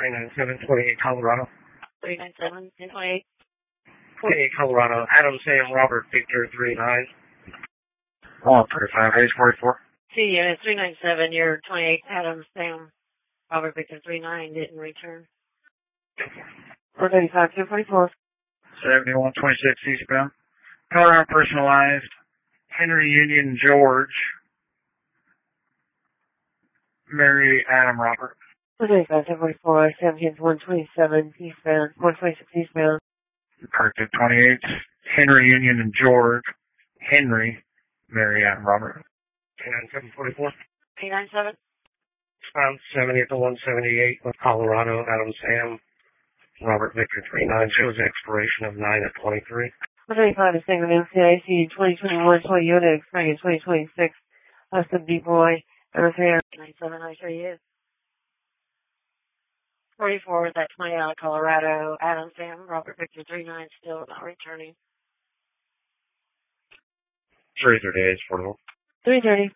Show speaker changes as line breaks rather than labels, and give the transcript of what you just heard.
397, 28 Colorado.
397, 1028.
28 Colorado. Adam, Sam, Robert, Victor, 39.
35, Hayes 44.
Two units, 397, you're 28, Adam, Sam, Robert, Victor, 39, didn't return.
435, 244.
7126 eastbound. Colorado personalized. Henry Union George. Mary Adam Robert.
435, 244, 127 eastbound, 126 eastbound.
Corrected 28. Henry Union and George. Henry Mary Adam Robert.
29744.
397.
70 to 178 with Colorado, Adam, Sam, Robert, Victor, 39. Shows expiration of 9 at 23.
125 is Sangamon MCIC 2021 Toyota Experience 2026. Austin B. Boy, repair.
97, I sure you. 44 is at 20 out of Colorado, Adam, Sam, Robert, Victor, 39, still not returning.
338 is 44.
330.